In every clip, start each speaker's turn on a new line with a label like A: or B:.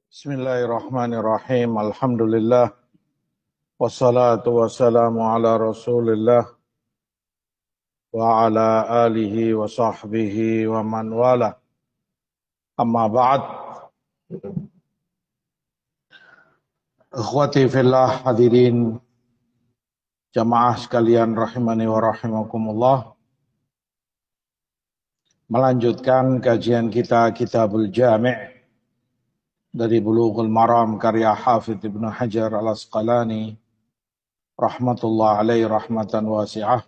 A: Bismillahirrahmanirrahim. Alhamdulillah. Wassalatu wassalamu ala Rasulillah wa ala alihi wa sahbihi wa man wala. Amma ba'd. Ikhwati fillah, hadirin jamaah sekalian rahimani wa rahimakumullah. Melanjutkan kajian kita Kitabul Jami' dari Bulughul Maram karya Hafidz Ibnu Hajar Al-Asqalani rahmatullah alaihi rahmatan wasi'ah.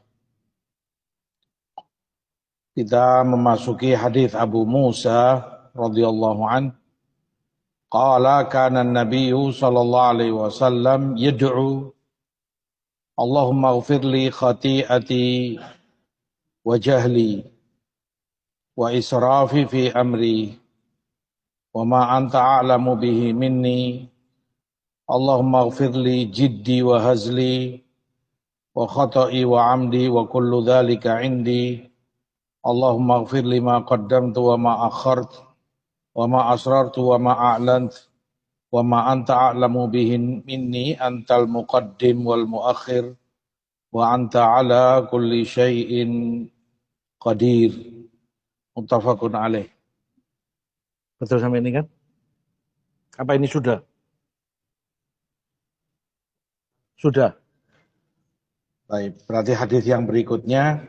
A: Kita memasuki hadis Abu Musa radhiyallahu an. Qala kana an-nabiy sallallahu alaihi wasallam yad'u Allahumma ighfir li khati'ati wa jahli wa israfi fi amri wa ma anta a'lamu bihi minni. Allahumma ighfir li jiddi wa hazli wa khata'i wa amdi wa kullu dhalika 'indi. Allahumma ighfir li ma qaddamtu wa ma akhartu wa ma asrartu wa ma a'lantu wa ma anta a'lamu bihi minni antal muqaddim wal muakhir wa anta ala kulli syai'in qadir. Muttafaqun alaih. Betul sampai ini kan? Apa ini sudah? Sudah. Baik, berarti hadis yang berikutnya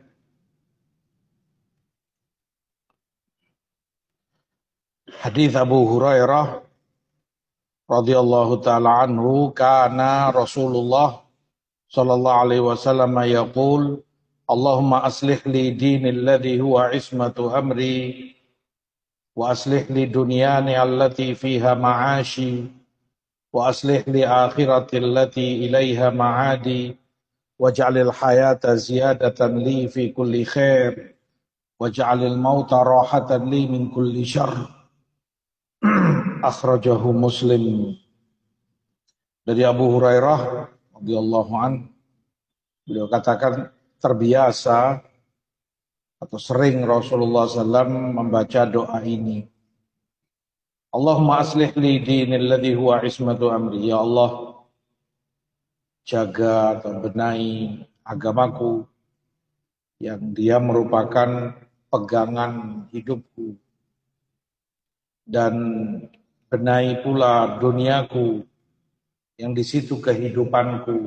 A: hadis Abu Hurairah radhiyallahu taala anhu, kana Rasulullah sallallahu alaihi wasallam yaqul Allahumma aslih li dini alladhi huwa ismatu amri wa aslih li dunyani allati fiha ma'ashi wa aslih li akhirati allati ilaiha ma'adi waj'alil hayata ziyadatan li fi kulli khair waj'alil mauta rahatan li min kulli syarr. Akhrajahu Muslim. Dari Abu Hurairah radhiyallahu an, beliau katakan terbiasa atau sering Rasulullah SAW membaca doa ini. Allahumma aslih li dinil ladzi huwa ismatu amri. Ya Allah, jaga atau benahi agamaku yang dia merupakan pegangan hidupku, dan benahi pula duniaku yang di situ kehidupanku.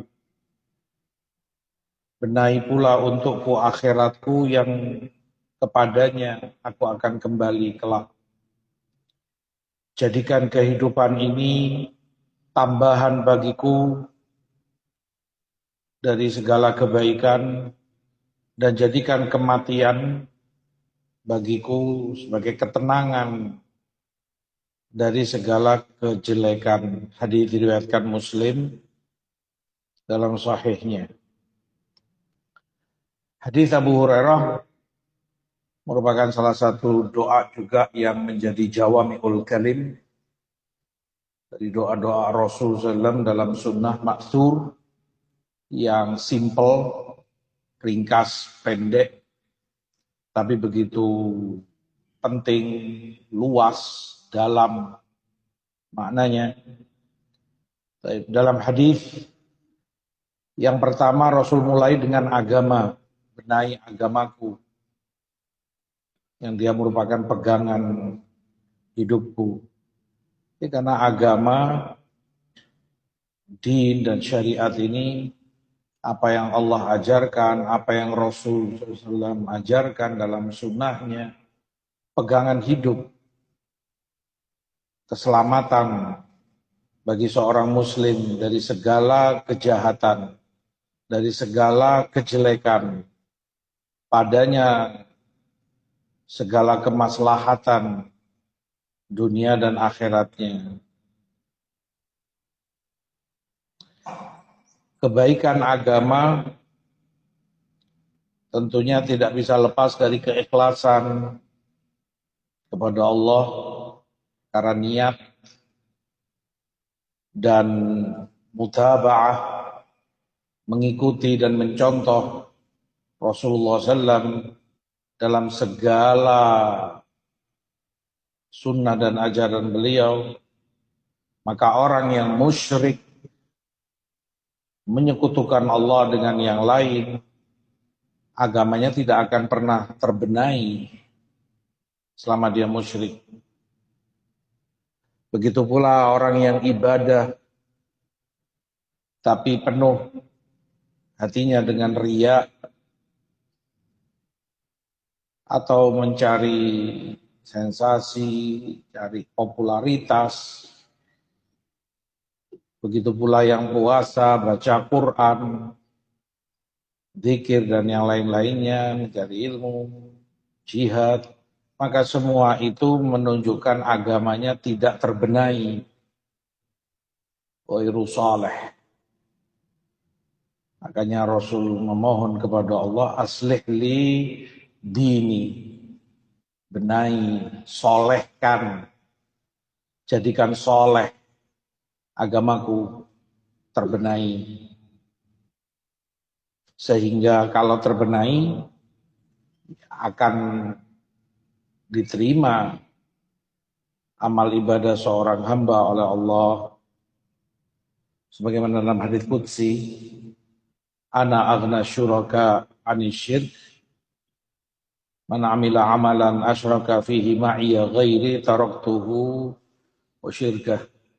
A: Benahi pula untukku akhiratku yang kepadanya aku akan kembali kelak. Jadikan kehidupan ini tambahan bagiku dari segala kebaikan dan jadikan kematian bagiku sebagai ketenangan dari segala kejelekan. Hadis diriwayatkan Muslim dalam sahihnya. Hadis Abu Hurairah merupakan salah satu doa juga yang menjadi jawami'ul kalim dari doa-doa Rasul SAW dalam sunnah ma'thur yang simple, ringkas, pendek, tapi begitu penting, luas, dalam maknanya. Dalam hadis yang pertama Rasul mulai dengan agama, benahi agamaku yang dia merupakan pegangan hidupku. Ini karena agama, din dan syariat ini, apa yang Allah ajarkan, apa yang Rasul SAW ajarkan dalam sunnahnya, pegangan hidup, keselamatan bagi seorang muslim dari segala kejahatan, dari segala kejelekan. Padanya segala kemaslahatan dunia dan akhiratnya. Kebaikan agama tentunya tidak bisa lepas dari keikhlasan kepada Allah karena niat dan mutaba'ah, mengikuti dan mencontoh Rasulullah SAW dalam segala sunnah dan ajaran beliau, Maka orang yang musyrik menyekutukan Allah dengan yang lain, agamanya tidak akan pernah terbenahi selama dia musyrik. Begitu pula orang yang ibadah tapi penuh hatinya dengan riya atau mencari sensasi, cari popularitas. Begitu pula yang puasa, baca Quran, zikir dan yang lain-lainnya, mencari ilmu, jihad, maka semua itu menunjukkan agamanya tidak terbenahi. Ghairu saleh. Makanya Rasul memohon kepada Allah, aslih li dini, benahi, solehkan, jadikan soleh agamaku terbenahi. Sehingga kalau terbenahi akan diterima amal ibadah seorang hamba oleh Allah. Sebagaimana dalam hadits qudsi, ana aghna syuraka anisyirk, man amila amalan asyraka fihi ma'iya ghairi taraktuhu wa syirkah.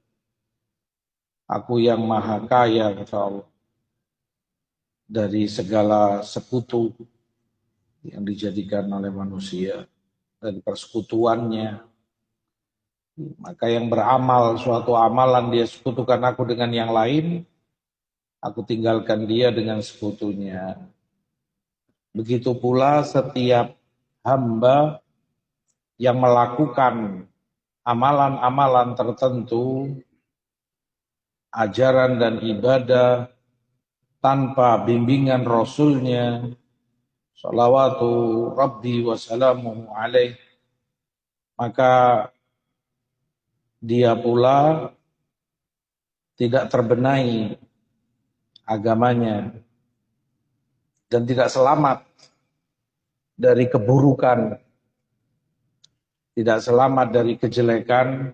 A: Aku yang maha kaya, kata Allah, dari segala sekutu yang dijadikan oleh manusia, dari persekutuannya. Maka yang beramal suatu amalan dia sekutukan aku dengan yang lain, aku tinggalkan dia dengan sekutunya. Begitu pula setiap hamba yang melakukan amalan-amalan tertentu, ajaran dan ibadah tanpa bimbingan Rasulnya, salawatu Rabbi wassalamu alaih, maka dia pula tidak terbenahi agamanya dan tidak selamat dari keburukan, tidak selamat dari kejelekan,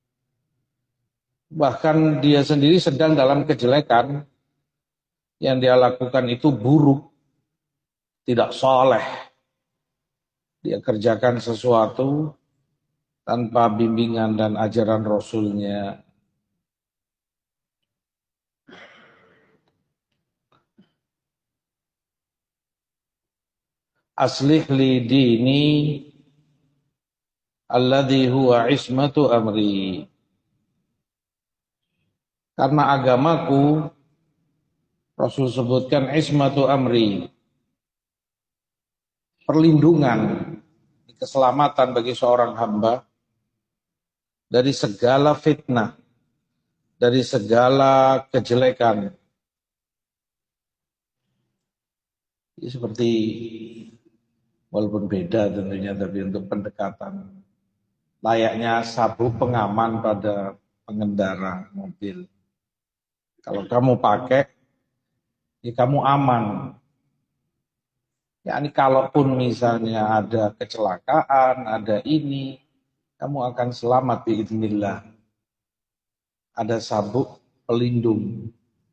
A: bahkan dia sendiri sedang dalam kejelekan, yang dia lakukan itu buruk, tidak soleh. Dia kerjakan sesuatu tanpa bimbingan dan ajaran Rasulnya. Aslih li dini alladhi huwa ismatu amri. Karena agamaku, Rasul sebutkan ismatu amri, perlindungan, keselamatan bagi seorang hamba dari segala fitnah, dari segala kejelekan. Ini seperti, walaupun beda tentunya, tapi untuk pendekatan, layaknya sabuk pengaman pada pengendara mobil. Kalau kamu pakai, ya kamu aman. Ya, ini kalaupun misalnya ada kecelakaan, ada ini, kamu akan selamat biidznillah. Ada sabuk pelindung.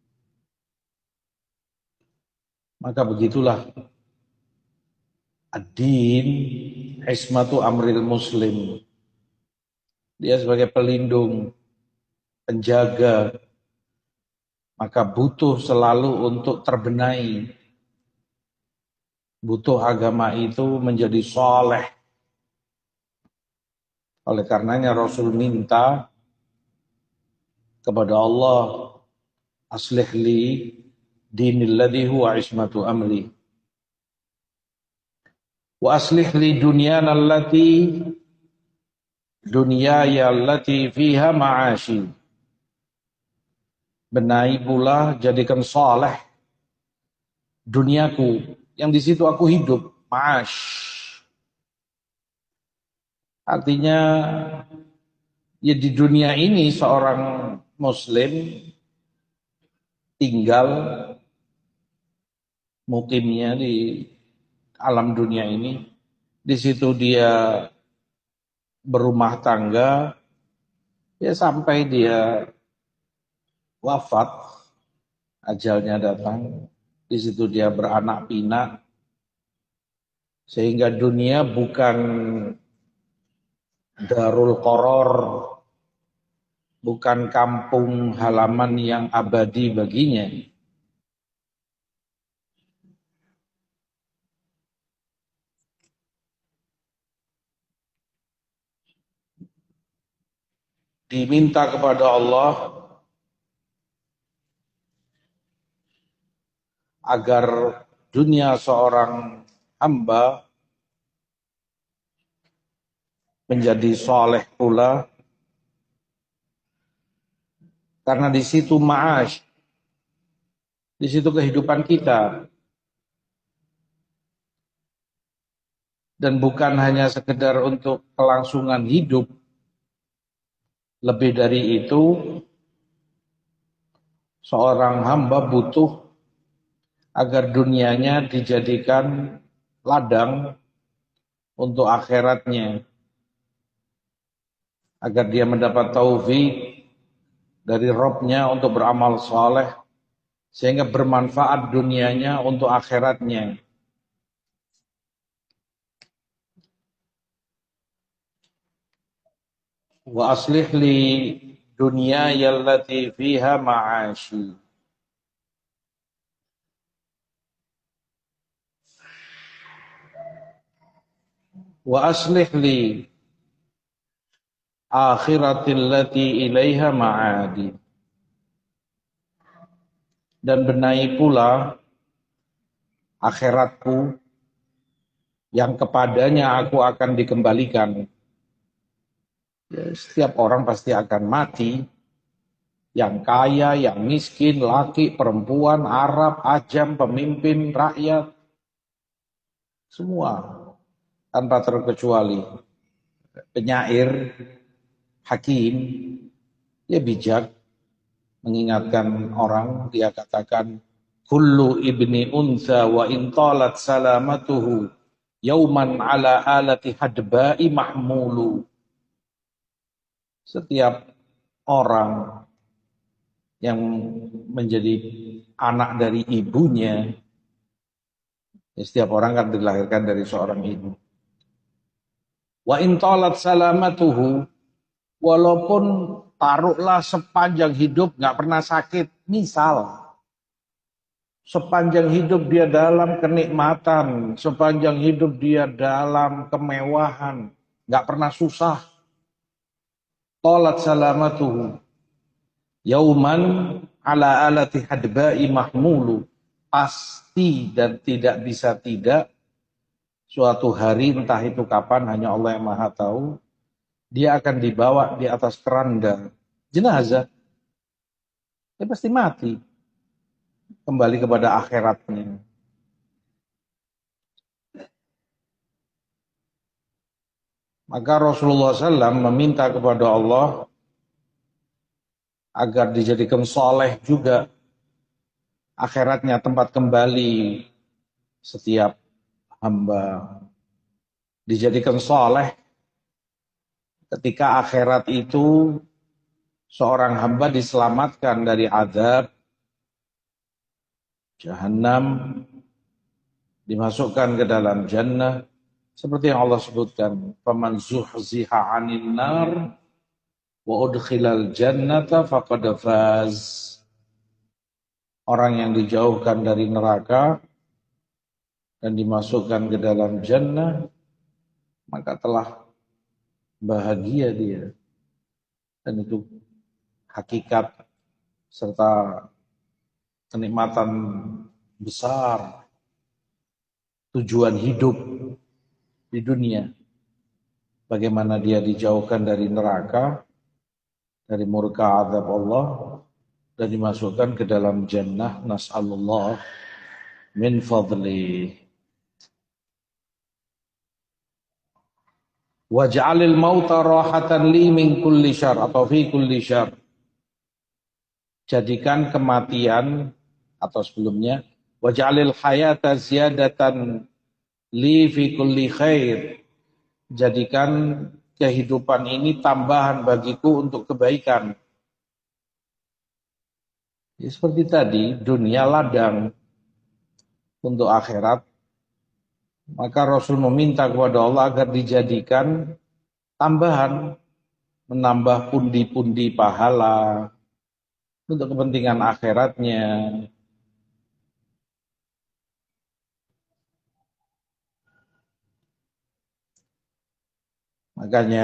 A: Maka begitulah ad-din ismatu amril muslim. Dia sebagai pelindung, penjaga, maka butuh selalu untuk terbenahi. Butuh agama itu menjadi soleh. Oleh karenanya Rasul minta kepada Allah, aslih li dinil ladzi huwa ismatu amri. Wa aslih li dunyana allati dunyaya allati fiha ma'ashi. Benahi pula, jadikan saleh duniaku yang di situ aku hidup, ma'ash. Artinya ya di dunia ini seorang muslim tinggal mukimnya di alam dunia ini. Di situ dia berumah tangga, Ya sampai dia wafat, ajalnya datang, di situ dia beranak pinak, sehingga dunia bukan darul qoror, bukan kampung halaman yang abadi baginya. Diminta kepada Allah agar dunia seorang hamba menjadi soleh pula, karena di situ ma'ash, di situ kehidupan kita, dan bukan hanya sekedar untuk kelangsungan hidup. Lebih dari itu, seorang hamba butuh agar dunianya dijadikan ladang untuk akhiratnya, agar dia mendapat taufik dari Robnya untuk beramal saleh, sehingga bermanfaat dunianya untuk akhiratnya. Wa aslih li dunyaya allati fiha ma'ashi. Wa aslih li akhirati allati ilaiha ma'adi. Dan benahi pula akhiratku yang kepadanya aku akan dikembalikan. Ya, setiap orang pasti akan mati, yang kaya, yang miskin, laki, perempuan, Arab, ajam, pemimpin, rakyat, semua tanpa terkecuali. Penyair, hakim, dia bijak mengingatkan orang, dia katakan, kullu ibni unsa wa intalat salamatuhu yauman ala alati hadba'i mahmulu. Setiap orang yang menjadi anak dari ibunya, ya setiap orang kan dilahirkan dari seorang ibu. Wa intalat salamatuhu, walaupun taruhlah sepanjang hidup nggak pernah sakit, misal sepanjang hidup dia dalam kenikmatan, sepanjang hidup dia dalam kemewahan, nggak pernah susah, talat salamatuhu yauman ala alati hadba'i mahmulu, pasti dan tidak bisa tidak, suatu hari entah itu kapan hanya Allah yang Maha tahu, dia akan dibawa di atas keranda jenazah, dia pasti mati, kembali kepada akhiratnya. Maka Rasulullah SAW meminta kepada Allah agar dijadikan soleh juga akhiratnya, tempat kembali setiap hamba. Dijadikan soleh ketika akhirat itu seorang hamba diselamatkan dari azab Jahannam, dimasukkan ke dalam jannah, seperti yang Allah sebutkan, faman zuhziha 'anil nar wa udkhilal jannata faqad faz. Orang yang dijauhkan dari neraka dan dimasukkan ke dalam jannah, maka telah bahagia dia. Dan itu hakikat serta kenikmatan besar, tujuan hidup di dunia. Bagaimana dia dijauhkan dari neraka, dari murka azab Allah, dan dimasukkan ke dalam jannah. Nas'alullah min fadli. Waj'alil mauta rahatan li min kulli syar, atau fi kulli syar. Jadikan kematian, atau sebelumnya, waj'alil hayata ziyadatan li fi kulli khair. Jadikan kehidupan ini tambahan bagiku untuk kebaikan. Ya, seperti tadi, dunia ladang untuk akhirat, maka Rasul meminta kepada Allah agar dijadikan tambahan, menambah pundi-pundi pahala untuk kepentingan akhiratnya. Makanya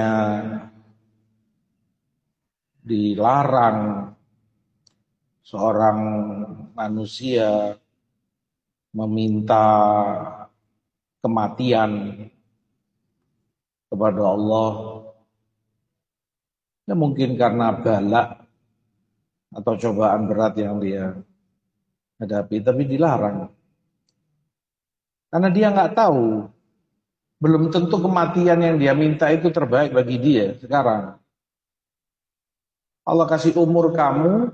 A: dilarang seorang manusia meminta kematian kepada Allah. Ya mungkin karena bala atau cobaan berat yang dia hadapi, tapi dilarang. Karena dia nggak tahu, belum tentu kematian yang dia minta itu terbaik bagi dia sekarang. Allah kasih umur kamu,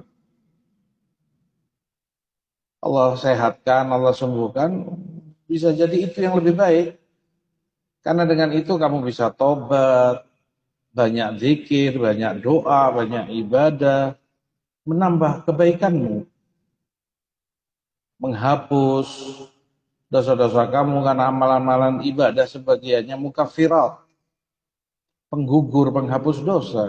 A: Allah sehatkan, Allah sembuhkan, bisa jadi itu yang lebih baik. Karena dengan itu kamu bisa tobat, banyak zikir, banyak doa, banyak ibadah, menambah kebaikanmu, menghapus dosa-dosa kamu karena amalan-amalan ibadah sebagiannya mukaffirat, penggugur, penghapus dosa.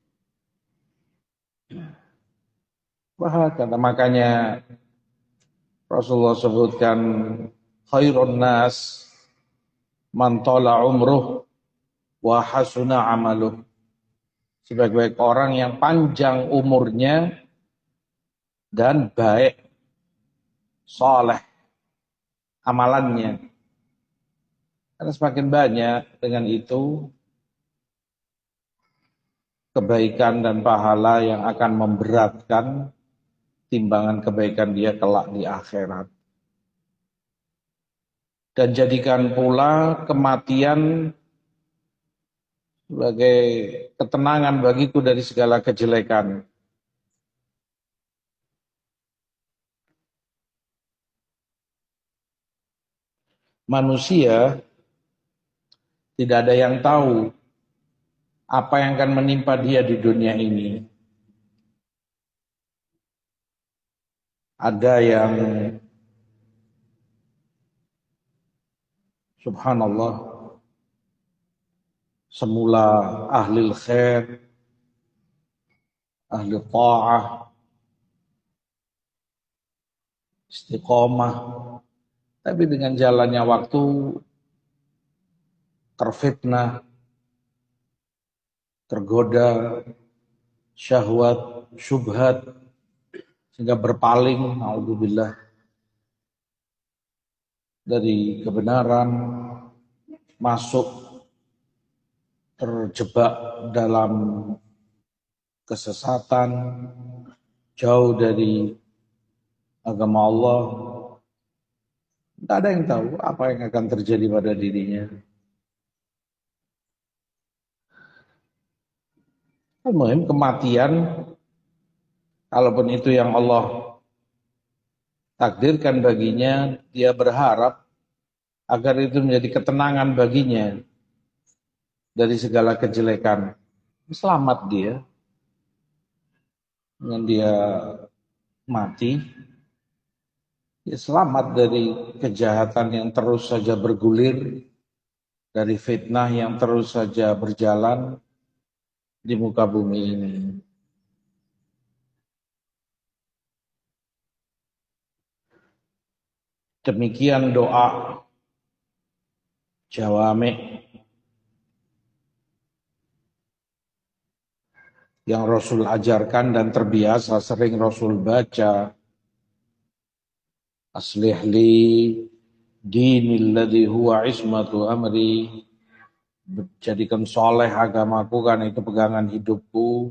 A: Kata makanya Rasulullah sebutkan khairun nas man tala umruh wa hasuna amaluh. Sebaik-baik orang yang panjang umurnya dan baik, soleh amalannya. Karena semakin banyak dengan itu kebaikan dan pahala yang akan memberatkan timbangan kebaikan dia kelak di akhirat. Dan jadikan pula kematian sebagai ketenangan bagiku dari segala kejelekan. Manusia tidak ada yang tahu apa yang akan menimpa dia di dunia ini. Ada yang subhanallah semula ahli khair, ahli ta'ah, istiqomah, tapi dengan jalannya waktu terfitnah, tergoda syahwat, syubhat, sehingga berpaling, naudzubillah, dari kebenaran, masuk terjebak dalam kesesatan, jauh dari agama Allah. Tidak ada yang tahu apa yang akan terjadi pada dirinya. Al-muhim kematian, kalaupun itu yang Allah takdirkan baginya, dia berharap agar itu menjadi ketenangan baginya dari segala kejelekan. Selamat dia dengan dia mati, dia selamat dari kejahatan yang terus saja bergulir, dari fitnah yang terus saja berjalan di muka bumi ini. Demikian doa jawami yang Rasul ajarkan dan terbiasa sering Rasul baca. Aslih li dinil ladzi huwa ismatu amri. Jadikan soleh agamaku karena itu pegangan hidupku.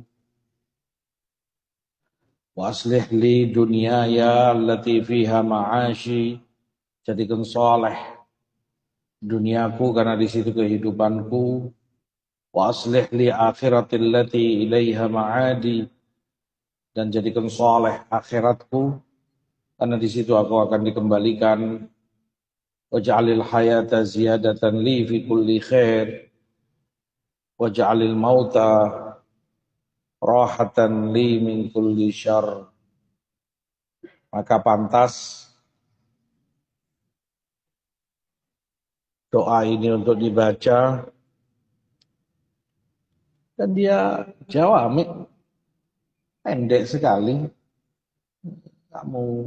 A: Wa aslih li dunyaya allati fiha ma'ashi. Jadikan soleh duniaku karena di situ kehidupanku. Wa aslih li akhiratil lati ilaiha ma'adi. Dan jadikan soleh akhiratku karena di situ aku akan dikembalikan. Waj'alil hayata ziyadatan li fi kulli khair. waj'alil mauta rahatan li min kulli syarr. Maka pantas doa ini untuk dibaca, dan dia jawami, pendek sekali. Kamu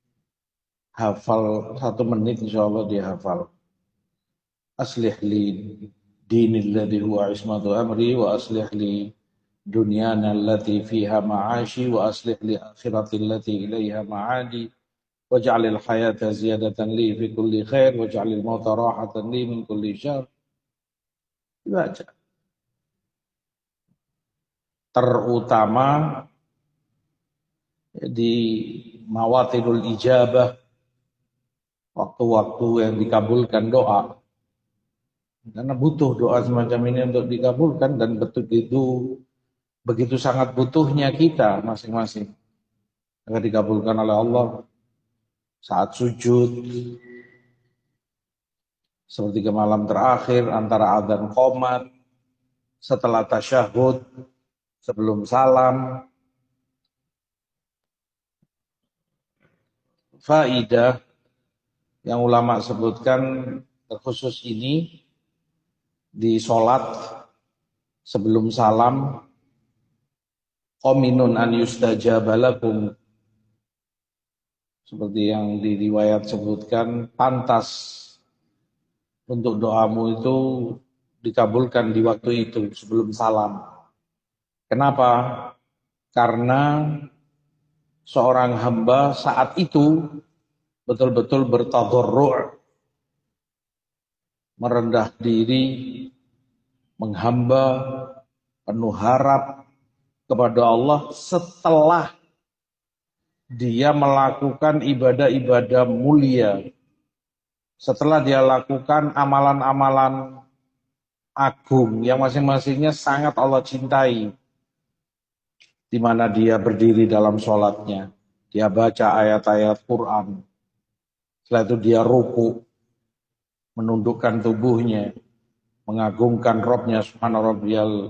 A: hafal 1 menit, insya Allah dia hafal. Aslih li dinil ladzi huwa ismatu amri wa aslih li dunyana allati fiha ma'ashi wa aslih li akhirati allati ilaiha ma'adi waj'alil hayata ziyadatan li fi kulli khair waj'alil mauta rahatan li min kulli syarr. Dibaca. Terutama di mawatinul ijabah, waktu-waktu yang dikabulkan doa. Karena butuh doa semacam ini untuk dikabulkan, dan begitu sangat butuhnya kita masing-masing agar dikabulkan oleh Allah. Saat sujud, sepertiga malam terakhir antara adzan qomat, setelah tasyahud, sebelum salam. Faidah yang ulama sebutkan terkhusus ini di sholat sebelum salam, qaminun an yustajaba lakum, seperti yang di riwayat sebutkan, pantas untuk doamu itu dikabulkan di waktu itu sebelum salam. Kenapa? Karena seorang hamba saat itu betul-betul bertadarru', merendah diri, menghamba, penuh harap kepada Allah setelah dia melakukan ibadah-ibadah mulia, setelah dia lakukan amalan-amalan agung yang masing-masingnya sangat Allah cintai, di mana dia berdiri dalam sholatnya, dia baca ayat-ayat Quran, setelah itu dia ruku, menundukkan tubuhnya, mengagungkan Rabbnya subhana rabbiyal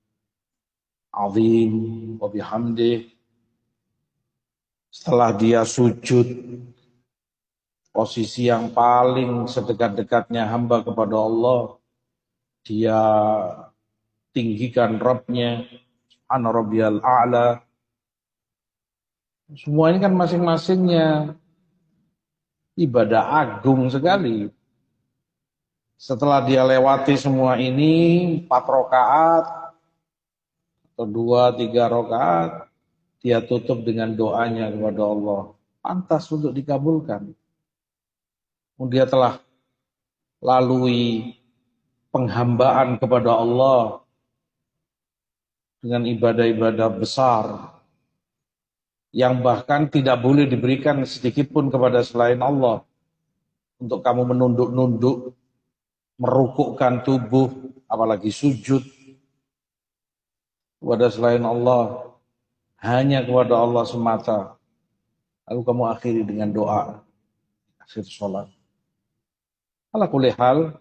A: azim wa bihamdih. Setelah dia sujud, posisi yang paling sedekat-dekatnya hamba kepada Allah, dia tinggikan Rabbnya subhana rabbiyal a'la. Semua ini kan masing-masingnya ibadah agung sekali. Setelah dia lewati semua ini, 4 rakaat atau 2-3 rakaat, dia tutup dengan doanya kepada Allah. Pantas untuk dikabulkan. Dia telah lalui penghambaan kepada Allah dengan ibadah-ibadah besar yang bahkan tidak boleh diberikan sedikit pun kepada selain Allah. Untuk kamu menunduk-nunduk, merukukkan tubuh, apalagi sujud kepada selain Allah, hanya kepada Allah semata. Lalu kamu akhiri dengan doa akhir sholat. Ala kulli hal,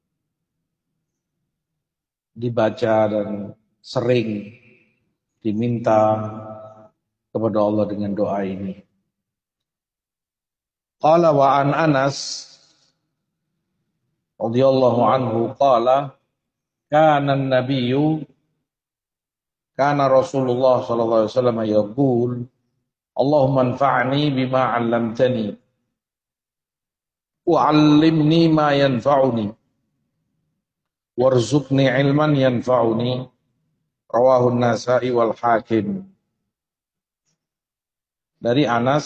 A: dibaca dan sering diminta kepada Allah dengan doa ini. Qala wa an Anas radhiyallahu anhu qala kana an-nabiyyu kana Rasulullah sallallahu alaihi wasallam yaqul Allahumma anfa'ni bima 'allamtani wa 'allimni ma yanfa'uni warzuqni 'ilman yanfa'uni. Rawahu an-Nasa'i wal Hakim. Dari Anas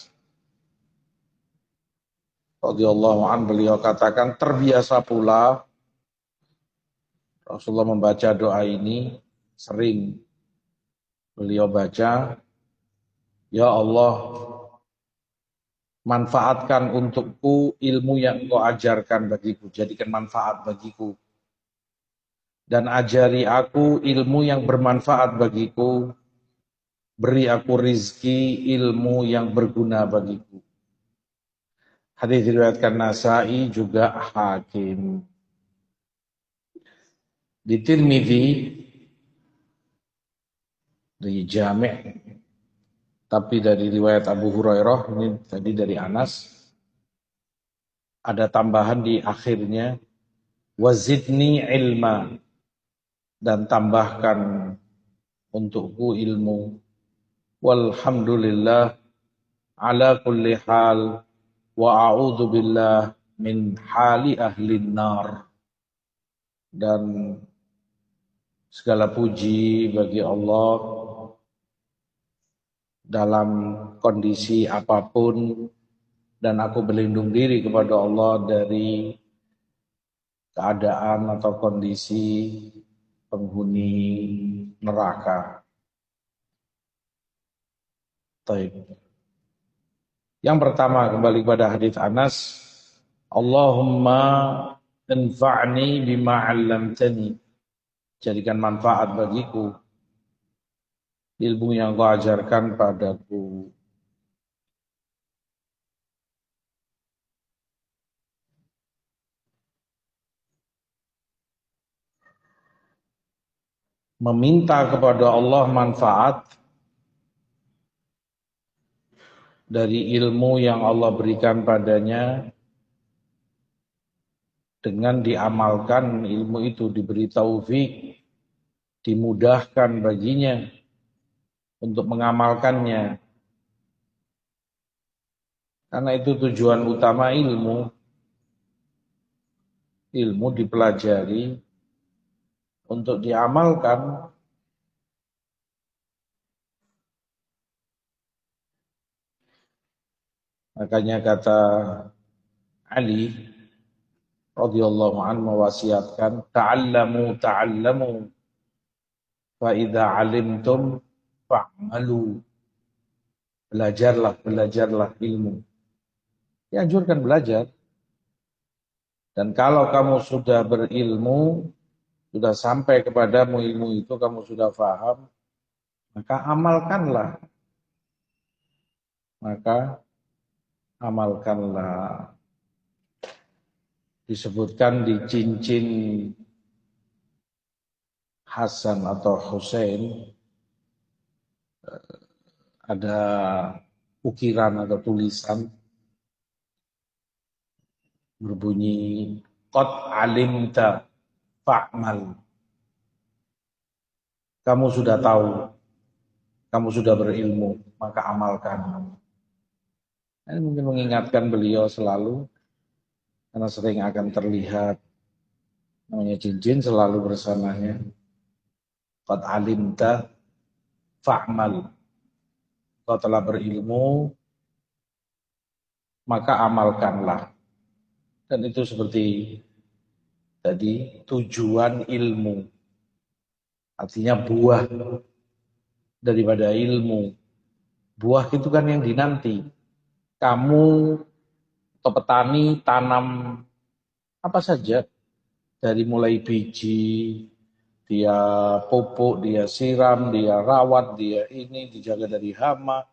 A: radhiyallahu anhu, beliau katakan, terbiasa pula Rasulullah membaca doa ini, sering beliau baca, ya Allah, manfaatkan untukku ilmu yang Engkau ajarkan bagiku, jadikan manfaat bagiku. Dan ajari aku ilmu yang bermanfaat bagiku, beri aku rizki ilmu yang berguna bagiku. Hadis diriwayatkan Nasa'i juga Hakim. Di Tirmidzi, di Jami', tapi dari riwayat Abu Hurairah, ini tadi dari Anas, ada tambahan di akhirnya, wazidni ilma, dan tambahkan untukku ilmu. Walhamdulillah ala kulli hal wa a'udzu billah min hali ahli nar. Dan segala puji bagi Allah dalam kondisi apapun, dan aku berlindung diri kepada Allah dari keadaan atau kondisi penghuni neraka. Taib. Yang pertama, kembali kepada hadis Anas, Allahumma anfa'ni bima 'allamtani. Jadikan manfaat bagiku ilmu yang kau ajarkan padaku. Meminta kepada Allah manfaat dari ilmu yang Allah berikan padanya, dengan diamalkan ilmu itu, diberi taufik, dimudahkan baginya untuk mengamalkannya. Karena itu tujuan utama ilmu. Ilmu dipelajari untuk diamalkan. Makanya kata Ali radhiyallahu anhu mewasiatkan, ta'allamu fa idza 'alimtum fa'malu. Belajarlah ilmu. Dianjurkan belajar. Dan kalau kamu sudah berilmu, sudah sampai kepadamu ilmu itu, kamu sudah paham, maka amalkanlah. Maka amalkanlah. Disebutkan di cincin Hasan atau Husain, ada ukiran atau tulisan berbunyi, Qad alimta fa'mal. Kamu sudah tahu, kamu sudah berilmu, maka amalkan. Ini mungkin mengingatkan beliau selalu, karena sering akan terlihat namanya cincin selalu bersamanya. Qad alimta fa'mal. Kau telah berilmu, maka amalkanlah. Dan itu seperti tadi, tujuan ilmu. Artinya buah daripada ilmu. Buah itu kan yang dinanti. Kamu atau petani tanam apa saja, dari mulai biji, dia pupuk, dia siram, dia rawat, dia ini, dijaga dari hama.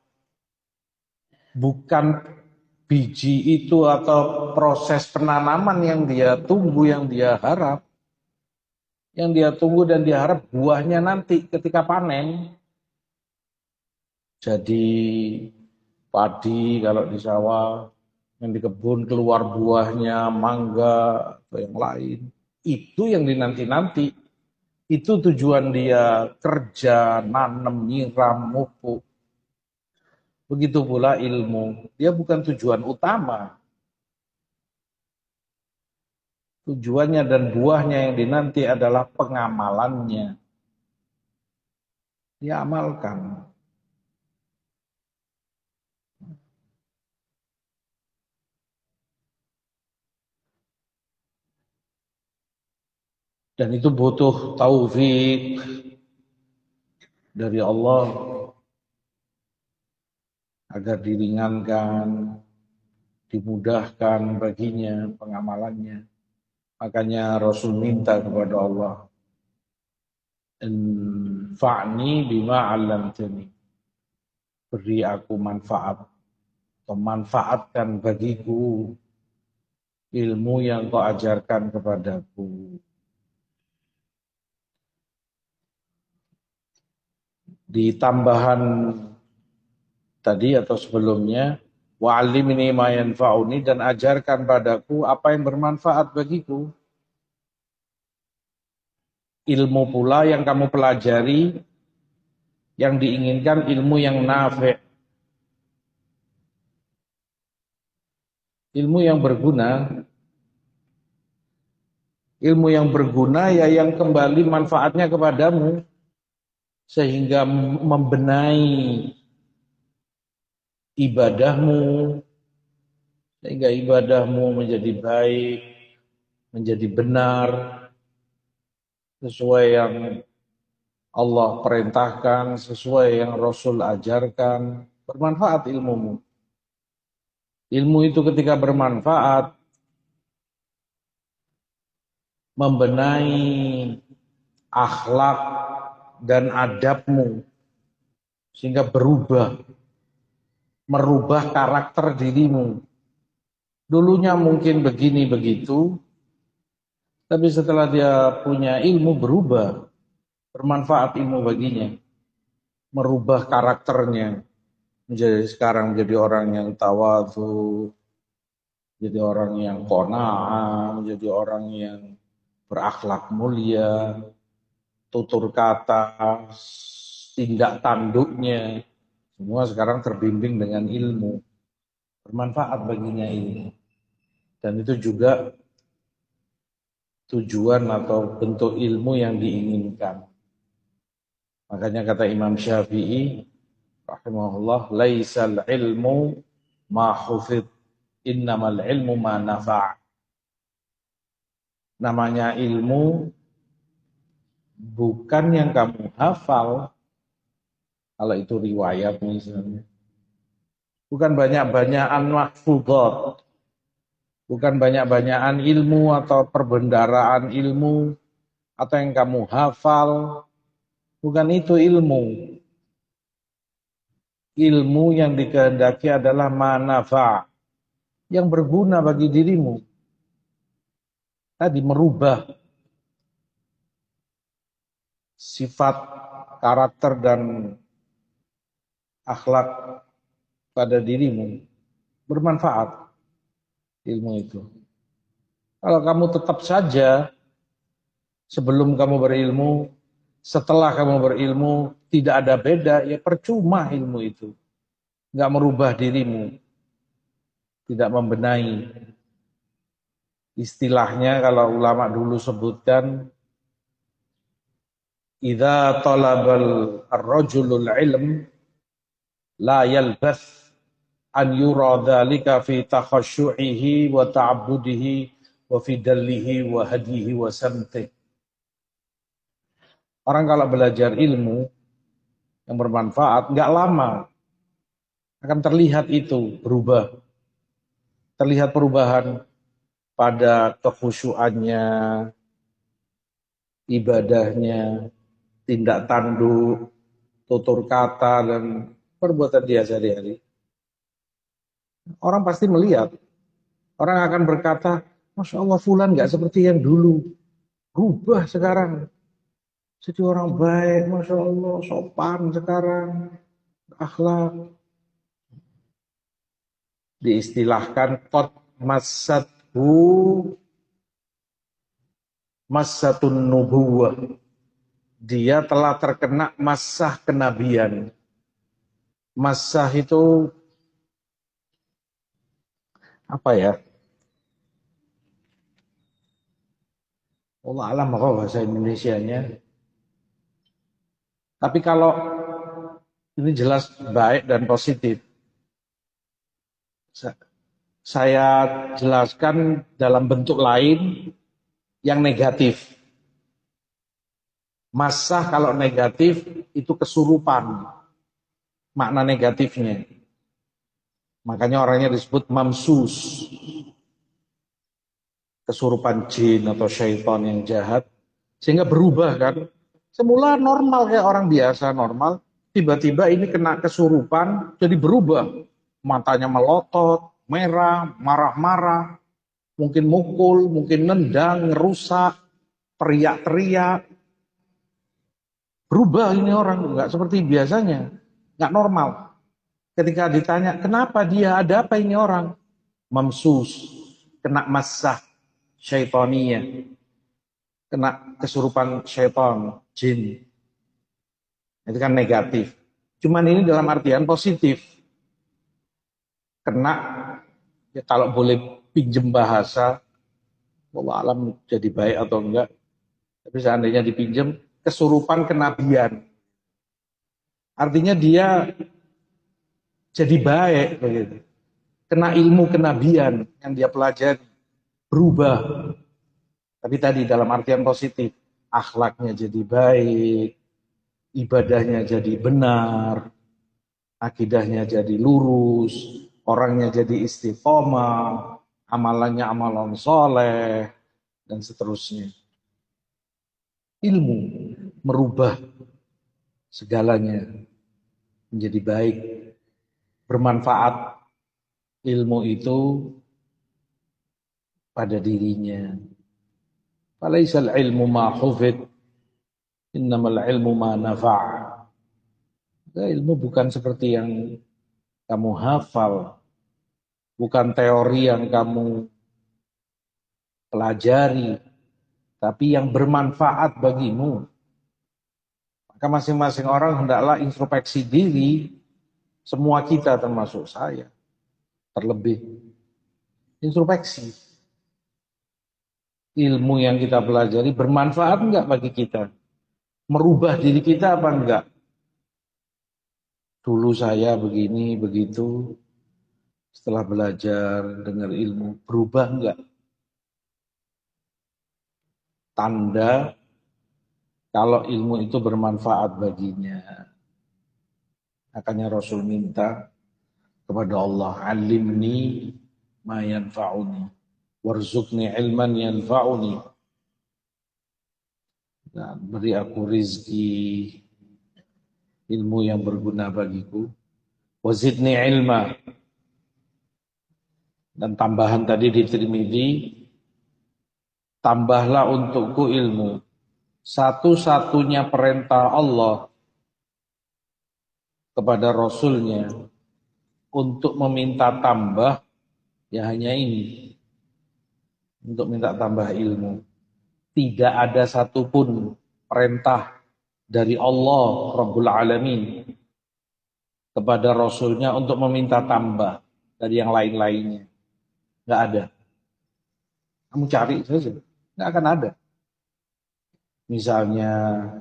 A: Bukan biji itu atau proses penanaman yang dia tunggu, yang dia harap. Yang dia tunggu dan dia harap buahnya nanti ketika panen. Jadi padi kalau di sawah, yang di kebun keluar buahnya, mangga atau yang lain. Itu yang dinanti-nanti. Itu tujuan dia kerja, nanem, nyiram, mupuk. Begitu pula ilmu. Dia bukan tujuan utama. Tujuannya dan buahnya yang dinanti adalah pengamalannya. Dia amalkan. Dan itu butuh taufik dari Allah agar diringankan, dimudahkan baginya pengamalannya. Makanya Rasul minta kepada Allah, "Infa'ni bima 'allamtani." Beri aku manfaat, atau manfaatkan bagiku ilmu yang kau ajarkan kepadaku. Di tambahan tadi atau sebelumnya, wa'allimni ma yanfa'uni, dan ajarkan padaku apa yang bermanfaat bagiku. Ilmu pula yang kamu pelajari, yang diinginkan ilmu yang nafi', ilmu yang berguna. Ilmu yang berguna ya yang kembali manfaatnya kepadamu, sehingga membenahi ibadahmu, sehingga ibadahmu menjadi baik, menjadi benar, sesuai yang Allah perintahkan, sesuai yang Rasul ajarkan. Bermanfaat ilmumu. Ilmu itu ketika bermanfaat, membenahi akhlak dan adabmu, sehingga berubah, merubah karakter dirimu. Dulunya mungkin begini begitu, tapi setelah dia punya ilmu berubah, bermanfaat ilmu baginya, merubah karakternya, sekarang menjadi orang yang tawadhu, jadi orang yang qanaah, menjadi orang yang berakhlak mulia, tutur kata, tindak tanduknya, semua sekarang terbimbing dengan ilmu, bermanfaat baginya ini. Dan itu juga tujuan atau bentuk ilmu yang diinginkan. Makanya kata Imam Syafi'i rahimahullah, laisal ilmu ma hufid, innamal ilmu ma nafa'. Namanya ilmu bukan yang kamu hafal, kalau itu riwayat misalnya. Bukan banyak-banyakan mahfudhat, bukan banyak-banyakan ilmu atau perbendaraan ilmu, atau yang kamu hafal, bukan itu ilmu. Ilmu yang dikehendaki adalah manafa', yang berguna bagi dirimu. Tadi merubah sifat, karakter, dan akhlak pada dirimu. Bermanfaat ilmu itu. Kalau kamu tetap saja sebelum kamu berilmu, setelah kamu berilmu, tidak ada beda, ya percuma ilmu itu. Nggak merubah dirimu, tidak membenahi. Istilahnya kalau ulama dulu sebutkan, idza talabal ar-rajulul ilm la yalbath an yura dzalika fi takhasyu'ihi wa ta'abbudihi wa fi dallihi wa hadihi wa samtihi. Orang kalau belajar ilmu yang bermanfaat, nggak lama akan terlihat itu berubah. Terlihat perubahan pada kekhusyuannya, ibadahnya, tindak tanduk, tutur kata, dan perbuatan dia sehari-hari. Orang pasti melihat. Orang akan berkata, Masya Allah fulan nggak seperti yang dulu. Berubah sekarang. Jadi orang baik, Masya Allah, sopan sekarang. Akhlak. Diistilahkan qad massathu massatun nubuwah. Dia telah terkena massah kenabian. Massah itu apa ya? Allah alam apa bahasa Indonesianya. Tapi kalau ini jelas baik dan positif. Saya jelaskan dalam bentuk lain yang negatif. Massah kalau negatif itu kesurupan. Makna negatifnya. Makanya orangnya disebut mamsus. Kesurupan jin atau syaitan yang jahat. Sehingga berubah kan. Semula normal kayak orang biasa normal. Tiba-tiba ini kena kesurupan jadi berubah. Matanya melotot, merah, marah-marah. Mungkin mukul, mungkin nendang, ngerusak, teriak-teriak. Berubah ini orang, nggak seperti biasanya, nggak normal. Ketika ditanya, kenapa dia, ada apa ini orang? Mamsus, kena masah syaitaniyah, kena kesurupan syaitan, jin. Itu kan negatif. Cuman ini dalam artian positif. Kena, ya kalau boleh pinjem bahasa, wallah alam jadi baik atau enggak. Tapi seandainya dipinjem, kesurupan kenabian. Artinya dia jadi baik begitu. Kena ilmu kenabian yang dia pelajari, berubah. Tapi tadi dalam artian positif, akhlaknya jadi baik, ibadahnya jadi benar, akidahnya jadi lurus, orangnya jadi istiqomah, amalannya amalan soleh, dan seterusnya. Ilmu merubah segalanya menjadi baik, bermanfaat ilmu itu pada dirinya. Falaisal ilmu ma hufid, innamal ilmu ma nafa'. Ilmu bukan seperti yang kamu hafal, bukan teori yang kamu pelajari, tapi yang bermanfaat bagimu. Maka masing-masing orang hendaklah introspeksi diri, semua kita termasuk saya, terlebih introspeksi. Ilmu yang kita pelajari bermanfaat enggak bagi kita? Merubah diri kita apa enggak? Dulu saya begini, begitu, setelah belajar, dengar ilmu, berubah enggak? Tanda kalau ilmu itu bermanfaat baginya. Makanya Rasul minta kepada Allah, alimni ma yanfa'uni, warzuqni ilman yanfa'uni. Dan beri aku rizki, ilmu yang berguna bagiku. Wazidni ilma. Dan tambahan tadi di Tirmidzi, tambahlah untukku ilmu. Satu-satunya perintah Allah kepada Rasulnya untuk meminta tambah, ya hanya ini. Untuk minta tambah ilmu. Tidak ada satupun perintah dari Allah Rabbul Alamin kepada Rasulnya untuk meminta tambah dari yang lain-lainnya. Nggak ada. Kamu cari saja, nggak akan ada. Misalnya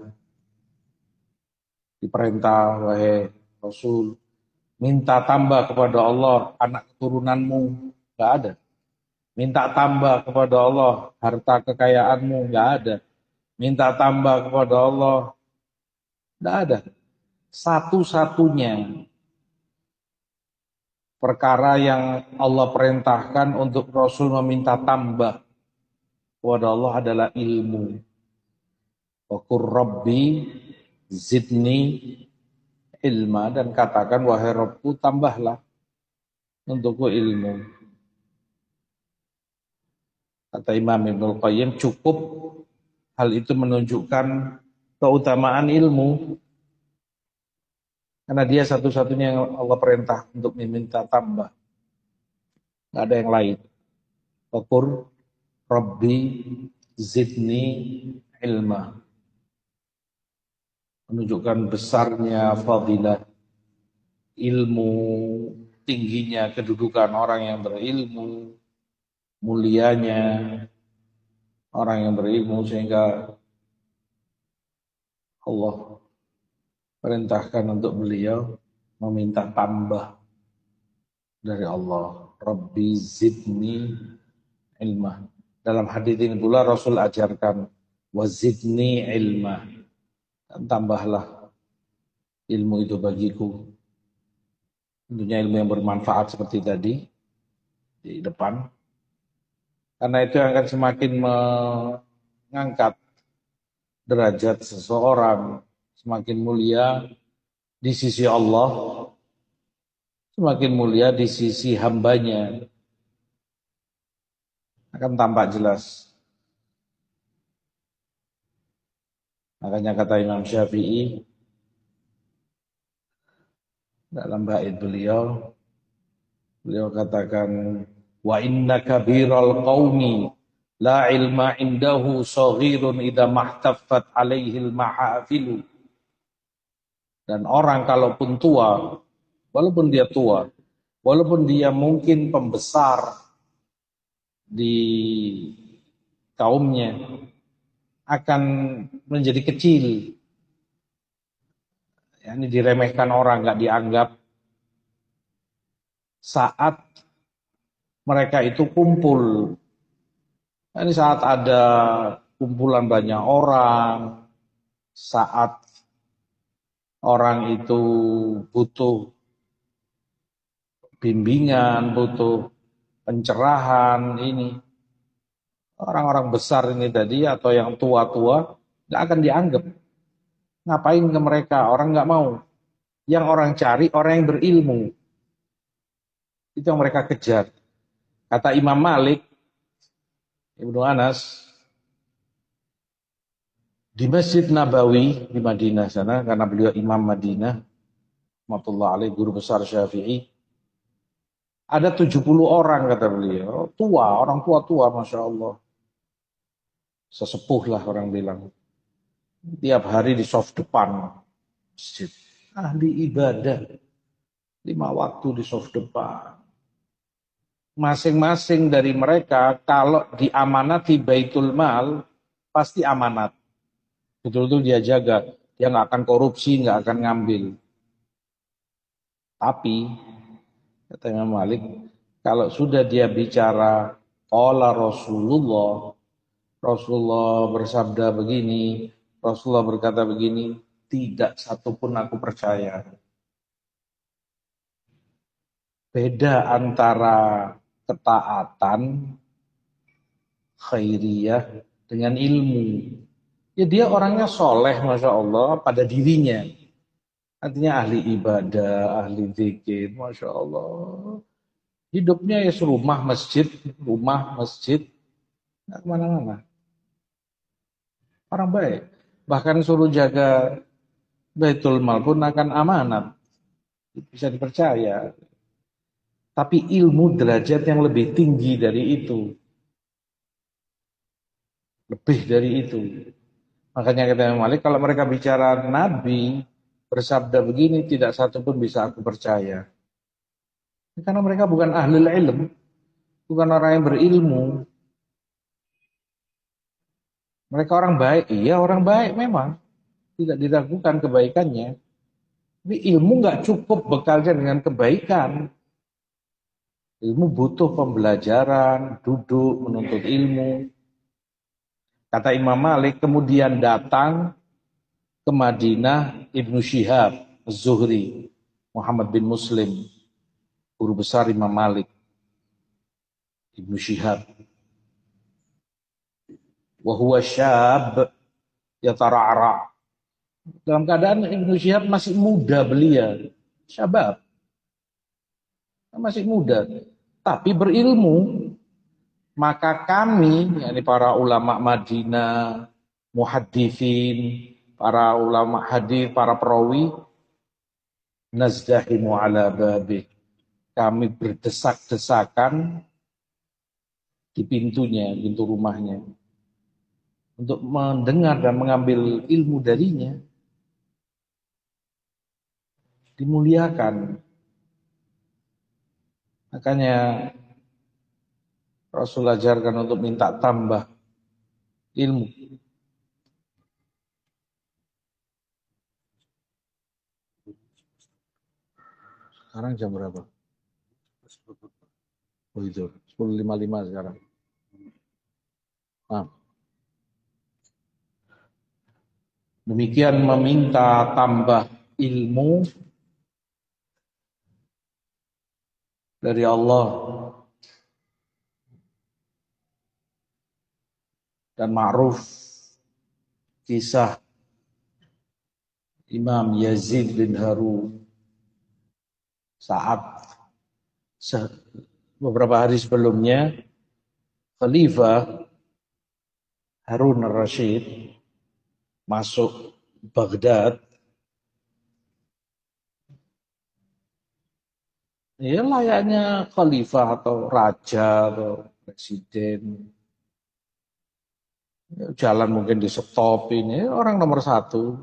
A: diperintah, wahai Rasul, minta tambah kepada Allah anak keturunanmu, nggak ada. Minta tambah kepada Allah harta kekayaanmu, nggak ada. Minta tambah kepada Allah, nggak ada. Satu-satunya perkara yang Allah perintahkan untuk Rasul meminta tambah kepada Allah adalah ilmu. Wa qur rabbi zidni ilma, dan katakan wahai Rabbku tambahlah untukku ilmu. Kata Imam Ibnul Qayyim, cukup hal itu menunjukkan keutamaan ilmu, karena dia satu-satunya yang Allah perintah untuk meminta tambah, nggak ada yang lain. Wa qur rabbi zidni ilma, menunjukkan besarnya fadilah ilmu, tingginya kedudukan orang yang berilmu, mulianya orang yang berilmu, sehingga Allah perintahkan untuk beliau meminta tambah dari Allah. Rabbi zidni ilmah. Dalam hadis ini pula Rasul ajarkan wazidni ilmah, dan tambahlah ilmu itu bagiku. Tentunya ilmu yang bermanfaat seperti tadi di depan. Karena itu akan semakin mengangkat derajat seseorang, semakin mulia di sisi Allah, semakin mulia di sisi hambanya. Akan tampak jelas. Makanya kata Imam Syafi'i dalam bait beliau, beliau katakan wa inna kabiral qaumi la ilma indahu saghirun idza mahtaffat alaihil mahafilu. Dan orang kalaupun tua, walaupun dia tua, walaupun dia mungkin pembesar di kaumnya, akan menjadi kecil. Ya, ini diremehkan orang, nggak dianggap saat mereka itu kumpul. Ini saat ada kumpulan banyak orang, saat orang itu butuh bimbingan, butuh pencerahan ini. Orang-orang besar ini tadi atau yang tua-tua nggak akan dianggap. Ngapain ke mereka? Orang nggak mau. Yang orang cari orang yang berilmu. Itu yang mereka kejar. Kata Imam Malik, Ibnu Anas, di Masjid Nabawi di Madinah sana, karena beliau Imam Madinah, rahmatullah alaih, guru besar Syafi'i, ada 70 orang kata beliau, tua, orang tua-tua, Masya Allah. Sesepuh lah orang bilang. Tiap hari di soft depan masjid. Ahli ibadah. 5 waktu di soft depan. Masing-masing dari mereka kalau diamanati Baitul Mal pasti amanat. Betul-betul dia jaga. Dia nggak akan korupsi, nggak akan ngambil. Tapi kata Imam Malik, kalau sudah dia bicara qala Rasulullah, Rasulullah bersabda begini, Rasulullah berkata begini, tidak satupun aku percaya. Beda antara ketaatan khairiyah dengan ilmu. Ya dia orangnya soleh, Masya Allah, pada dirinya. Artinya ahli ibadah, ahli zikir, Masya Allah. Hidupnya ya rumah masjid, nggak kemana-mana. Orang baik. Bahkan suruh jaga Baitul Mal pun akan amanat. Bisa dipercaya. Tapi ilmu derajat yang lebih tinggi dari itu. Lebih dari itu. Makanya kata Imam Malik, kalau mereka bicara Nabi bersabda begini, tidak satu pun bisa aku percaya. Karena mereka bukan ahli ilm, bukan orang yang berilmu. Mereka orang baik, iya orang baik memang. Tidak diragukan kebaikannya. Tapi ilmu nggak cukup bekalnya dengan kebaikan. Ilmu butuh pembelajaran, duduk, menuntut ilmu. Kata Imam Malik, kemudian datang ke Madinah Ibnu Syihab, Az-Zuhri, Muhammad bin Muslim, guru besar Imam Malik, Ibnu Syihab. Wahuwa syab yatara'ra. Dalam keadaan Ibnu Syihab masih muda belia, syabab, masih muda, tapi berilmu. Maka kami, yakni para ulama Madinah, muhaddithin, para ulama hadis, para perawi, nazdahimu ala babih. Kami berdesak-desakan di pintunya, pintu rumahnya, untuk mendengar dan mengambil ilmu darinya. Dimuliakan. Makanya Rasul ajarkan untuk minta tambah ilmu. Sekarang jam berapa? Oh itu, 10.55 sekarang. Nah, demikian meminta tambah ilmu dari Allah dan ma'ruf kisah Imam Yazid bin Harun saat beberapa hari sebelumnya Khalifah Harun al-Rashid masuk Baghdad, ya layaknya khalifah atau raja atau presiden. Jalan mungkin di stop ini orang nomor satu.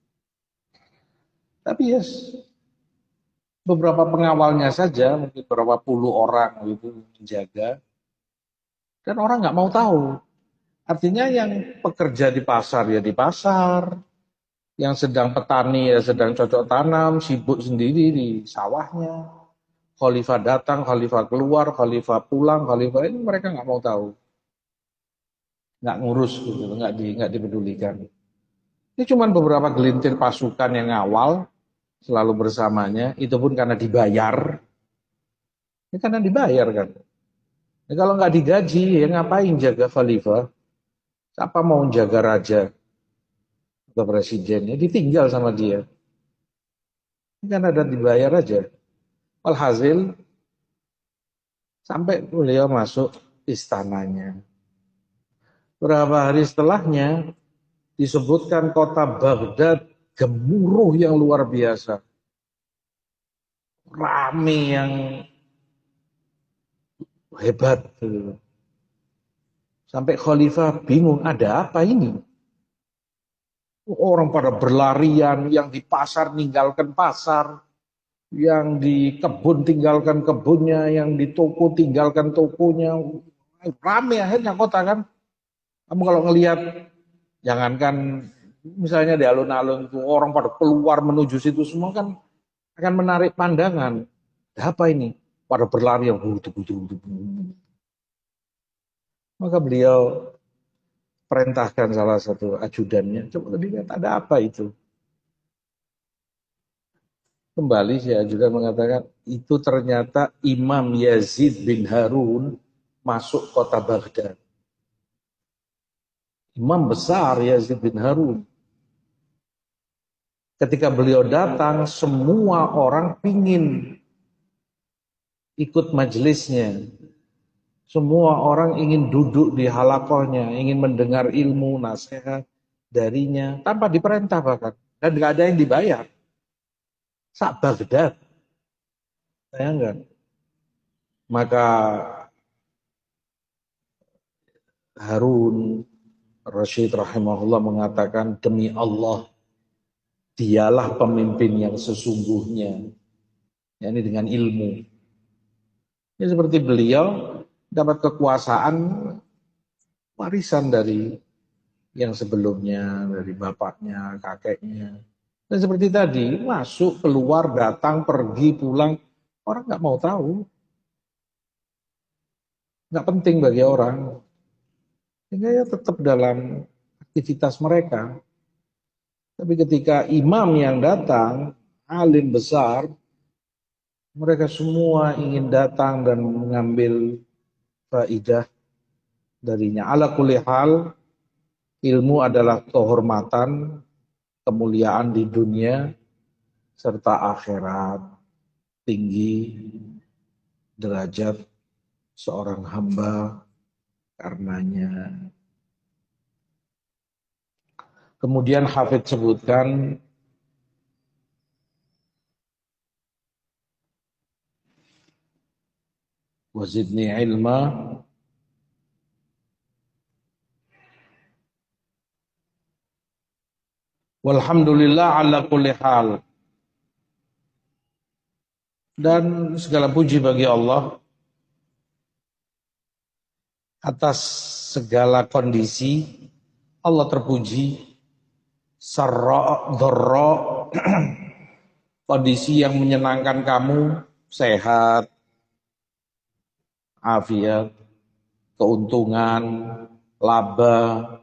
A: Tapi ya beberapa pengawalnya saja, mungkin berapa puluh orang gitu menjaga. Dan orang nggak mau tahu. Artinya yang pekerja di pasar ya di pasar, yang sedang petani ya sedang cocok tanam, sibuk sendiri di sawahnya. Khalifah datang, khalifah keluar, khalifah pulang, khalifah ini mereka nggak mau tahu, nggak ngurus gitu, nggak dipedulikan. Ini cuma beberapa gelintir pasukan yang ngawal selalu bersamanya, itu pun karena dibayar. Ini karena dibayar kan. Nah, kalau nggak digaji, ya ngapain jaga khalifah? Siapa mau jaga raja atau presiden? Ya ditinggal sama dia. Ini kan ada dibayar aja. Walhasil sampai beliau masuk istananya. Berapa hari setelahnya disebutkan kota Baghdad gemuruh yang luar biasa. Rame yang hebat. Sampai khalifah bingung, ada apa ini? Orang pada berlarian, yang di pasar ninggalkan pasar, yang di kebun tinggalkan kebunnya, yang di toko tinggalkan tokonya. Rame akhirnya kota kan. Kamu kalau ngelihat, jangankan misalnya di alun-alun itu orang pada keluar menuju situ semua kan akan menarik pandangan. Ada apa ini? Pada berlarian. Maka beliau perintahkan salah satu ajudannya, coba lihat ada apa itu. Kembali si ajudan mengatakan, itu ternyata Imam Yazid bin Harun masuk kota Baghdad. Imam besar Yazid bin Harun. Ketika beliau datang, semua orang pingin ikut majelisnya. Semua orang ingin duduk di halakohnya, ingin mendengar ilmu, nasihat darinya, tanpa diperintah bahkan. Dan nggak ada yang dibayar. Sak Baghdad. Sayangkan. Maka Harun Rasyid rahimahullah mengatakan, demi Allah, dialah pemimpin yang sesungguhnya. Yakni dengan ilmu. Ini seperti beliau dapat kekuasaan warisan dari yang sebelumnya, dari bapaknya, kakeknya. Dan seperti tadi, masuk, keluar, datang, pergi, pulang. Orang nggak mau tahu. Nggak penting bagi orang. Sehingga ya tetap dalam aktivitas mereka. Tapi ketika imam yang datang, alim besar, mereka semua ingin datang dan mengambil faidah darinya. Ala kulli hal, ilmu adalah kehormatan, kemuliaan di dunia, serta akhirat. Tinggi derajat seorang hamba karenanya. Kemudian Hafidz sebutkan, wazidni ilma, walhamdulillah ala kulli hal. Dan segala puji bagi Allah atas segala kondisi. Allah terpuji, sarra, dharra, kondisi yang menyenangkan kamu, sehat, afiat, keuntungan, laba,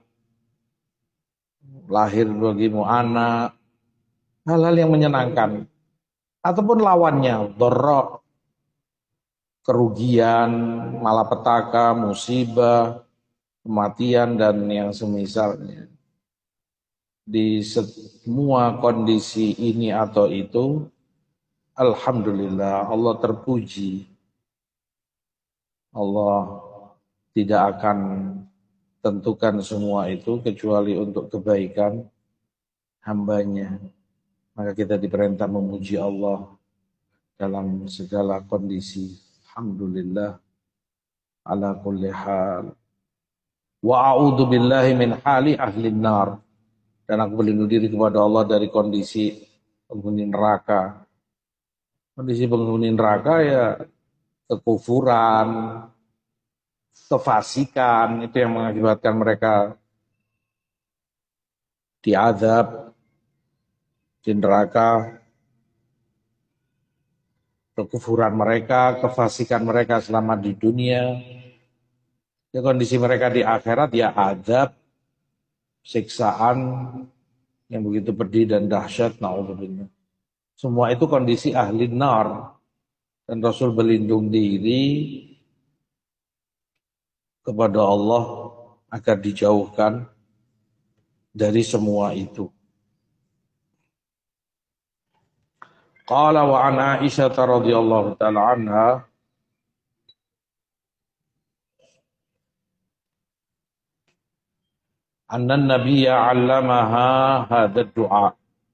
A: lahir bagimu anak, hal-hal yang menyenangkan. Ataupun lawannya, dharra, kerugian, malapetaka, musibah, kematian, dan yang semisalnya. Di semua kondisi ini atau itu, alhamdulillah, Allah terpuji. Allah tidak akan tentukan semua itu kecuali untuk kebaikan hambanya. Maka kita diperintah memuji Allah dalam segala kondisi. Alhamdulillah ala kulli hal. Wa a'udzu billahi min hali ahli nar. Dan aku berlindung diri kepada Allah dari kondisi penghuni neraka. Kondisi penghuni neraka ya kekufuran, kefasikan, itu yang mengakibatkan mereka diazab di neraka. Kekufuran mereka, kefasikan mereka selama di dunia. Ya, kondisi mereka di akhirat ya azab, siksaan yang begitu pedih dan dahsyat. Na'udzubillah. Semua itu kondisi ahli nar. Dan Rasul berlindung diri kepada Allah agar dijauhkan dari semua itu. Qala wa an Aisyah radhiyallahu ta'ala anha anna an-nabiyya 'allamaha hadzal du'a.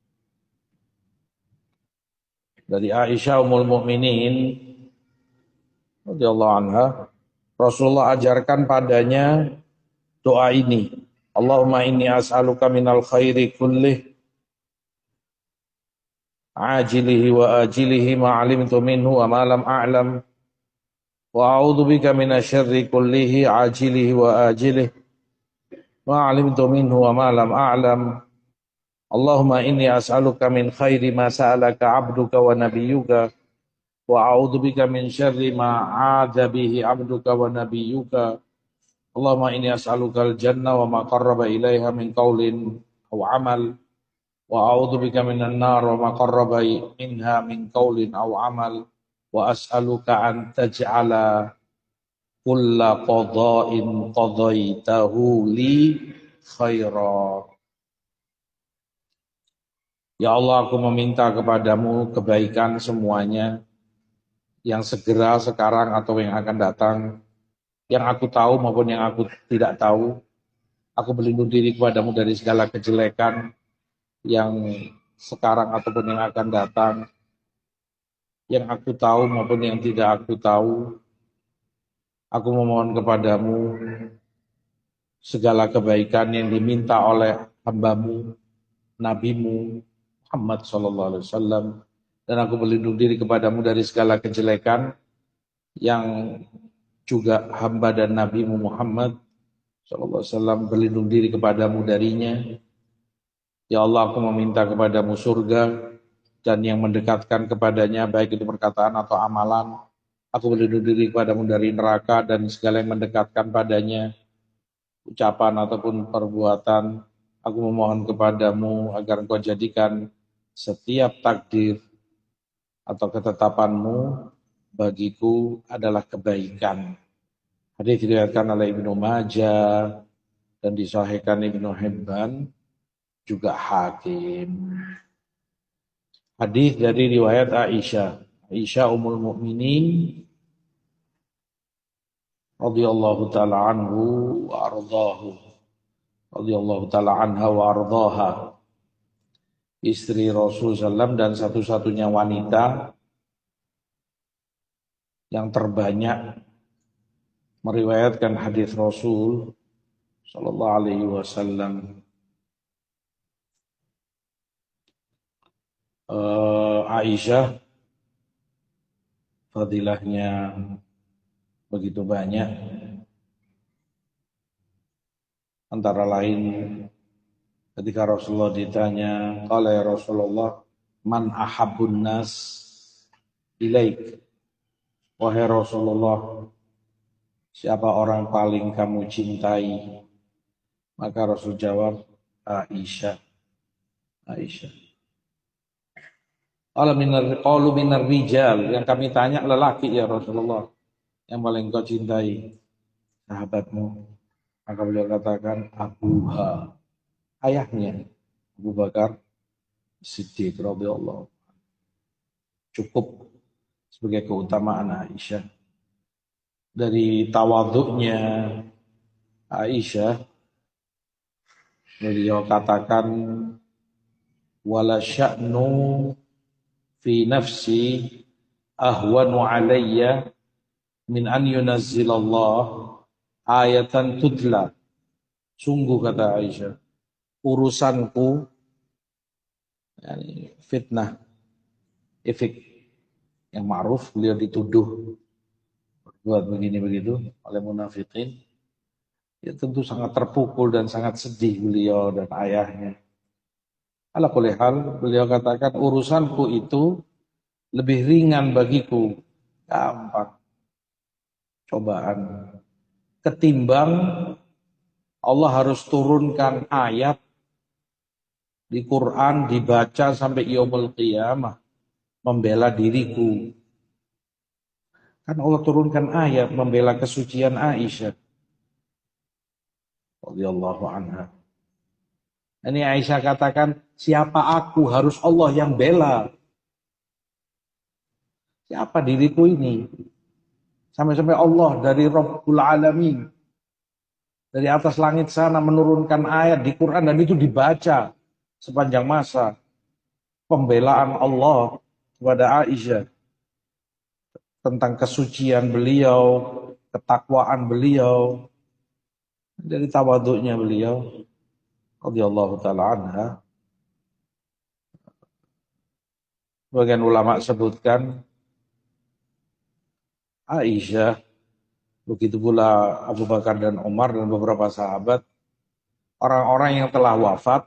A: Dari Aisyah Ummul Mukminin radhiyallahu anha, Rasulullah ajarkan padanya doa ini. Allahumma inni as'aluka minal khairi kullih ajilihi wa ajilihi ma 'alimtu minhu wa ma lam a'lam wa a'udzu bika minasyarri kullihi ajilihi wa ajilihi ma 'alimtu minhu wa ma lam a'lam. Allahumma inni as'aluka min khairi ma sa'alaka 'abduka wa nabiyyuka wa a'udzu bika min syarri ma 'adza bihi 'abduka wa nabiyyuka. Allahumma inni as'aluka al-jannah wa ma qarraba ilaiha min qaulin aw 'amal wa a'udzu bika minan nar wa ma qarraba minha min qaulin aw 'amal wa as'aluka an taj'ala kulla qada'in qadaitahu li khaira. Ya Allah, aku meminta kepadamu kebaikan semuanya yang segera, sekarang, atau yang akan datang, yang aku tahu maupun yang aku tidak tahu. Aku berlindung diri kepadamu dari segala kejelekan yang sekarang ataupun yang akan datang, yang aku tahu maupun yang tidak aku tahu. Aku memohon kepadamu segala kebaikan yang diminta oleh hambamu, nabimu, Muhammad SAW. Dan aku berlindung diri kepadamu dari segala kejelekan yang juga hamba dan nabimu Muhammad SAW berlindung diri kepadamu darinya. Ya Allah, aku meminta kepadamu surga dan yang mendekatkan kepadanya, baik itu perkataan atau amalan. Aku berlindung diri kepadamu dari neraka dan segala yang mendekatkan padanya, ucapan ataupun perbuatan. Aku memohon kepadamu agar engkau jadikan setiap takdir atau ketetapanmu bagiku adalah kebaikan. Hadis diriwayatkan oleh Ibnu Majah dan disahihkan Ibnu Hibban, juga Hakim. Hadis dari riwayat Aisyah, Aisyah Ummul Mukminin radhiyallahu taala anhu wa ardhahu, radhiyallahu taala anha wa ardhaha, istri Rasul sallam dan satu-satunya wanita yang terbanyak meriwayatkan hadis Rasul sallallahu alaihi wasallam. Aisyah fadilahnya begitu banyak, antara lain ketika Rasulullah ditanya, qala ya Rasulullah, man ahabbun nas ilaik, wahai Rasulullah, siapa orang paling kamu cintai? Maka Rasul jawab, Aisyah. Aisyah. Qalu minar rijal, yang kami tanya lelaki ya Rasulullah, yang paling kau cintai sahabatmu. Maka beliau katakan Abuha, ayahnya Abu Bakar Siddiq radhiyallahu. Cukup sebagai keutamaan Aisyah. Dari tawaduknya Aisyah, beliau katakan wala sya'nu fi nafsi ahwanu alayya min an yunazzilallah ayatan tutla. Sungguh kata Aisyah, urusanku, yani fitnah, efek yang ma'ruf, beliau dituduh buat begini begitu oleh munafikin. Ya tentu sangat terpukul dan sangat sedih beliau dan ayahnya. Ala kulli hal, beliau katakan urusanku itu lebih ringan bagiku, gampang, cobaan. Ketimbang Allah harus turunkan ayat di Quran dibaca sampai yaumul qiyamah membela diriku. Kan Allah turunkan ayat membela kesucian Aisyah radhiyallahu anha. Ini Aisyah katakan, siapa aku, harus Allah yang bela. Siapa diriku ini? Sampai-sampai Allah dari Rabbul Alamin, dari atas langit sana menurunkan ayat di Quran dan itu dibaca sepanjang masa. Pembelaan Allah kepada Aisyah tentang kesucian beliau, ketakwaan beliau, dari tawaduknya beliau radhiyallahu taala anha. Sebagian ulama sebutkan Aisyah, begitu pula Abu Bakar dan Umar dan beberapa sahabat, orang-orang yang telah wafat,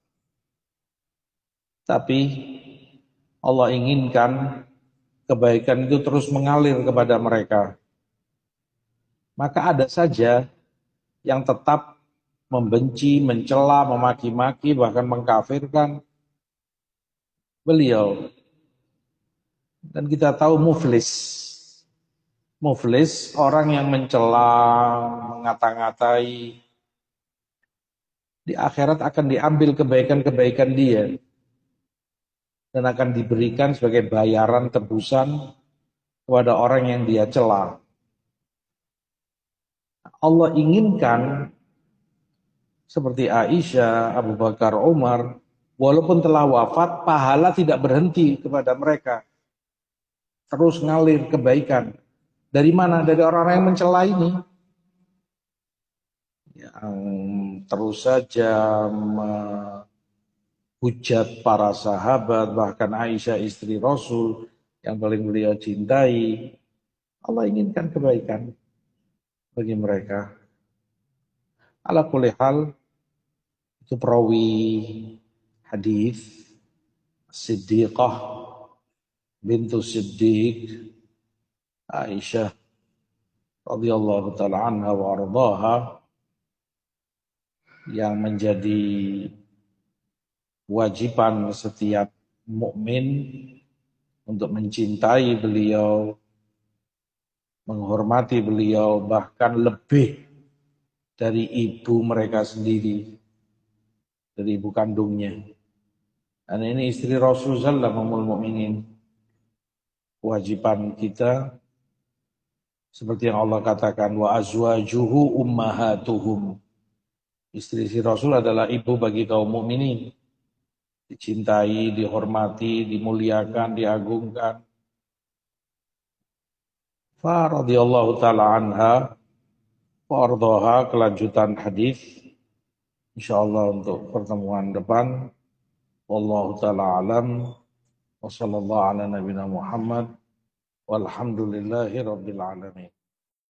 A: tapi Allah inginkan kebaikan itu terus mengalir kepada mereka. Maka ada saja yang tetap membenci, mencela, memaki-maki, bahkan mengkafirkan beliau. Dan kita tahu muflis. Muflis, orang yang mencela, mengata-ngatai, di akhirat akan diambil kebaikan-kebaikan dia dan akan diberikan sebagai bayaran tebusan kepada orang yang dia cela. Allah inginkan seperti Aisyah, Abu Bakar, Umar, walaupun telah wafat, pahala tidak berhenti kepada mereka. Terus ngalir kebaikan. Dari mana? Dari orang-orang yang mencela ini. Yang terus saja hujat para sahabat, bahkan Aisyah istri Rasul yang paling beliau cintai. Allah inginkan kebaikan bagi mereka. Ala kulli hal, itu perawi hadis Siddiqah bintu Siddiq Aisyah radhiyallahu taala anha wa ardhaha, yang menjadi kewajiban setiap mukmin untuk mencintai beliau, menghormati beliau, bahkan lebih dari ibu mereka sendiri, dari ibu kandungnya. Dan ini istri Rasulullah Ummul Mukminin. Kewajiban kita seperti yang Allah katakan, wa azwajuhu ummahatuhum. Istri Rasul adalah ibu bagi kaum mukminin. Dicintai, dihormati, dimuliakan, diagungkan. Fa radhiyallahu taala anha wa ardhaha, kelanjutan hadis insyaallah untuk pertemuan depan. Wallahu taala alam wa sallallahu ala nabiyina Muhammad walhamdulillahi rabbil alamin.